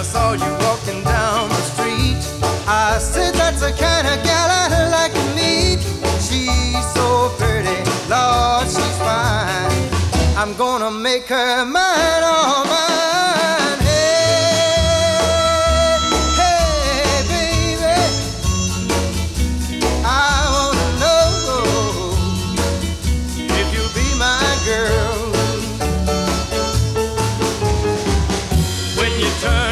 saw you walking down the street. I said that's the kind of gal I like to meet. She's so pretty, Lord, she's fine. I'm gonna make her mine, all mine. Hey, hey, baby, I wanna know if you'll be my girl. When you turn